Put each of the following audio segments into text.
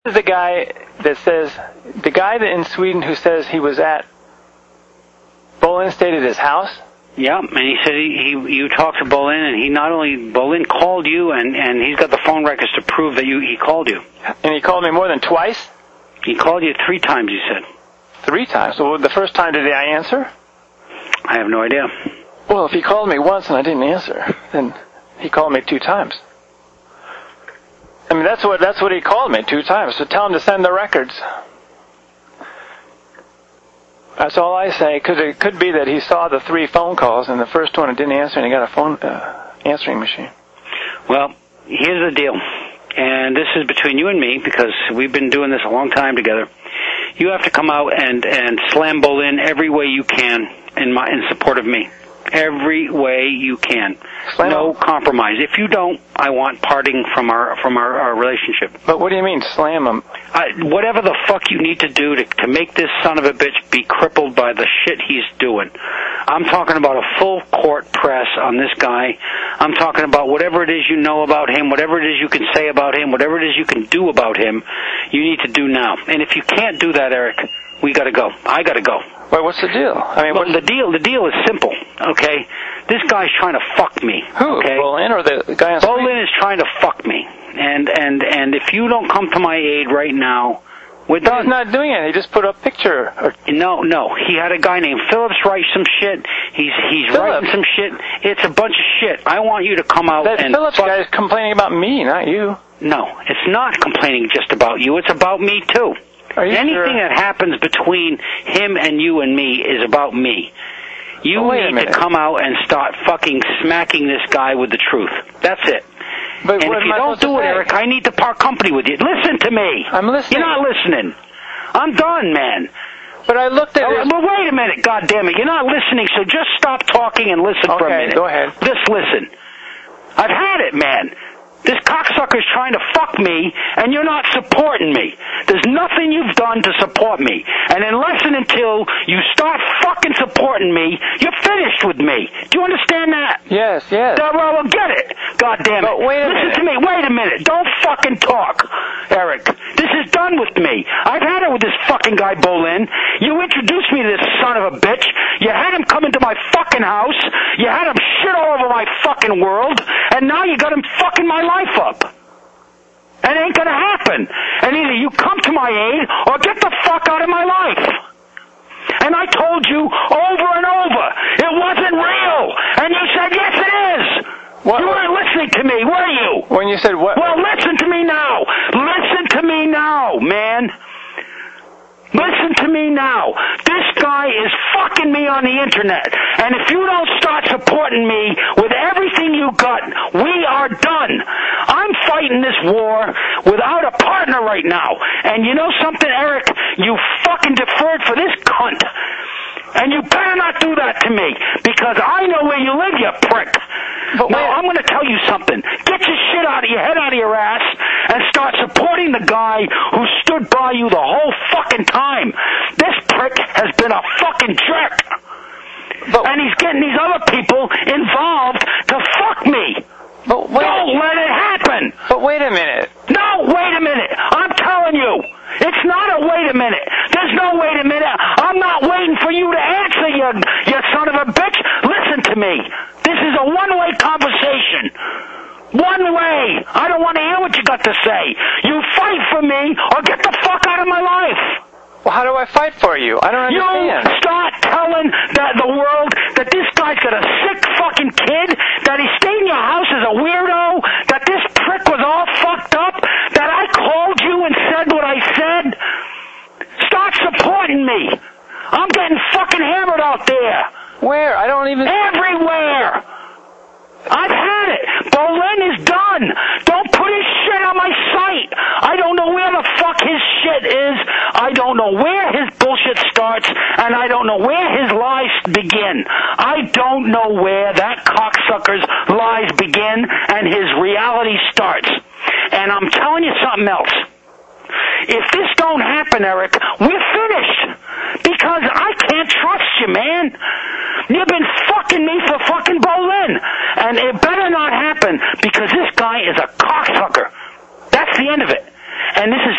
This is the guy that in Sweden who says he was at Bolin stayed at his house? Yeah, and he said you talked to Bolin, and Bolin called you, and he's got the phone records to prove that he called you. And he called me more than twice? He called you 3 times, he said. 3 times? So the first time did I answer? I have no idea. Well, if he called me once and I didn't answer, then he called me 2 times. I mean, that's what he called me 2 times. So tell him to send the records. That's all I say. Because it could be that he saw the 3 phone calls and the first one it didn't answer, and he got a phone answering machine. Well, here's the deal, and this is between you and me because we've been doing this a long time together. You have to come out and slam Bolin every way you can in support of me. Every way you can. No compromise. If you don't, I want parting from our relationship. But what do you mean, slam him? Whatever the fuck you need to do to make this son of a bitch be crippled by the shit he's doing. I'm talking about a full court press on this guy. I'm talking about whatever it is you know about him, whatever it is you can say about him, whatever it is you can do about him, you need to do now. And if you can't do that, Eric, we gotta go. I gotta go. Wait, what's the deal? I mean, the deal is simple, okay? This guy's trying to fuck me. Who? Okay? Bolin or the guy on screen? Bolin is trying to fuck me. And if you don't come to my aid right now, we're done. He's not doing it. He just put a picture. No. He had a guy named Phillips write some shit. He's writing some shit. It's a bunch of shit. I want you to come out and... Phillips guy is complaining about me, not you. No, it's not complaining just about you. It's about me, too. Anything that happens between him and you and me is about me. You need to come out and start fucking smacking this guy with the truth. That's it. But and if you don't do it, Eric, I need to part company with you. Listen to me. I'm listening. You're not listening. I'm done, man. But I looked at it. Well, wait a minute, goddammit. You're not listening, so just stop talking and listen for a minute. Okay, go ahead. Just listen. I've had it, man. This cocksucker's trying to fuck me, and you're not supporting me. There's nothing you've done to support me. And unless and until you start fucking supporting me, you're finished with me. Do you understand that? Yes. Well, get it. God damn it. Listen to me. Wait a minute. Don't fucking talk, Eric. This is done with me. I've had it with this fucking guy, Bolin. You introduced me to this son of a bitch. You had him come into my fucking house. You had him shit all over my fucking world. And now you got him fucking my life up. It ain't gonna happen. And either you come to my aid or get the fuck out of my life. And I told you over and over, it wasn't real. And you said, yes, it is. What? You weren't listening to me, were you? When you said what? Well, listen to me now. Listen to me now, man. Listen to me now. This guy is fucking me on the internet. And if you don't start supporting me with everything you got, we are done. I'm fighting this war without a partner right now. And you know something, Eric? You fucking deferred for this cunt. And you better not do that to me, because I know where you live, you prick. Now, I'm going to tell you something. Get your shit out of your head, out of your ass, and start supporting the guy who stood by you the whole fucking time. This prick has been a fucking jerk. And he's getting these other people involved to fuck me. Don't let it happen. But wait a minute. No, wait a minute. I'm telling you. It's not a wait a minute. There's no wait a minute. I'm not waiting for you to answer, you son of a bitch. Listen to me. This is a one-way conversation. One way. I don't want to hear what you got to say. You fight for me or get the fuck out of my life. Well, how do I fight for you? I don't understand. You start telling the world that this guy's got a sick fucking kid, that he stayed in your house as a weirdo, that this prick was all fucked up, that I called you and said what I said. Start supporting me. I'm getting fucking hammered out there. Where? I don't even... Everywhere. I've had it. Bolin is done. Don't put his shit on my site. I don't know where the fuck his shit is. I don't know where his bullshit starts, and I don't know where his lies begin. I don't know where that cocksucker's lies begin and his reality starts. And I'm telling you something else. If this don't happen, Eric, we're finished. Because I can't trust you, man. You've been fucking me for fucking Bolin. And it better not happen, because this guy is a cocksucker. That's the end of it. And this is not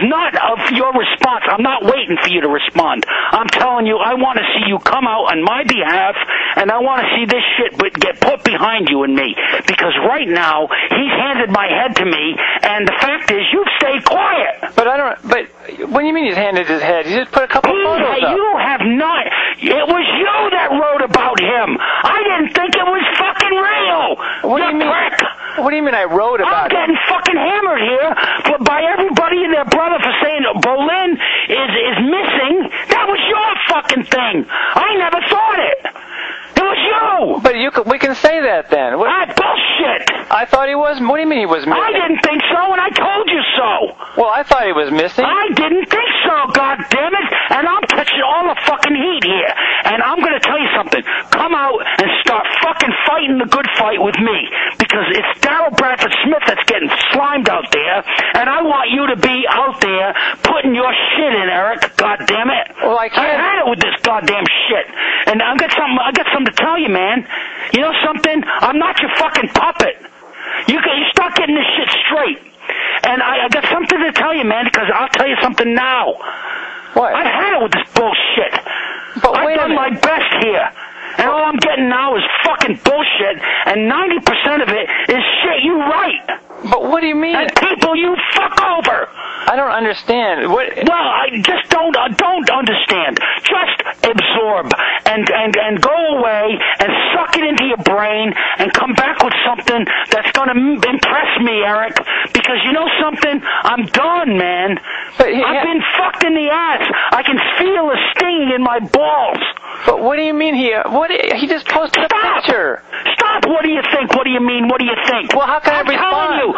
of your response. I'm not waiting for you to respond. I'm telling you, I want to see you come out on my behalf, and I want to see this shit get put behind you and me. Because right now, he's handed my head to me, and the fact is, you've stayed quiet. But what do you mean he's handed his head? He just put a couple photos up. You have not. It was you that wrote about him. I didn't think it was fucking real. What do you mean? Prick. What do you mean I wrote about I'm getting fucking hammered here by everybody and their brother for saying Berlin is missing. That was your fucking thing. I never thought it. It was you. But we can say that then. Bullshit. I thought he was. What do you mean he was missing? I didn't think so, and I told you so. Well, I thought he was missing. I didn't think so, goddammit. And I'm touching all the fucking heat here. And I'm going to tell you something. Come out and start fucking fighting the good fight with me. Because it's Daryl Bradford Smith that's getting slimed out there. And I want you to be out there putting your shit in, Eric. Goddammit. Well, I can't. I had it with this goddamn shit. And I got something to tell you, man. You know something? I'm not your fucking puppet. You start getting this shit straight. And I got something to tell you, man, because I'll tell you something now. What? I've had it with this bullshit. But I've done my best here. And all I'm getting now is fucking bullshit, and 90% of it is shit you write. But what do you mean? And people you fuck over. I don't understand. What? Well, I just don't understand. Just absorb and go away and suck it into your brain and come back with something that's going to impress me, Eric. Because you know something? I'm done, man. I've been fucked in the ass. I can feel a stinging in my balls. But what do you mean he just posted a picture? Stop! What do you think? What do you mean? What do you think? Well, how can I respond? I'm telling you,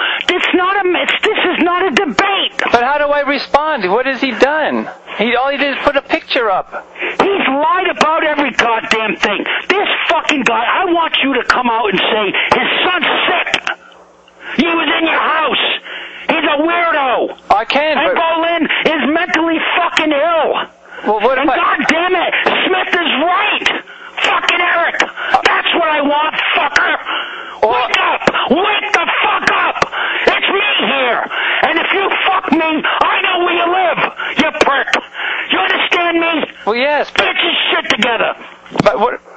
this is not a debate. But how do I respond? What has he done? All he did is put a picture up. He's lied about every goddamn thing. This fucking guy, I want you to come out and say, his son's sick. He was in your house. He's a weirdo. I can't. And Berlin is mentally fucking ill. Well, what and goddamn it, Smith is right. Fucking Eric. That's what I want, fucker. Wake up. Wake the fuck up. It's me here. And if you fuck me, I know where you live, you prick. You understand me? Well, yes. Get your shit together. But what?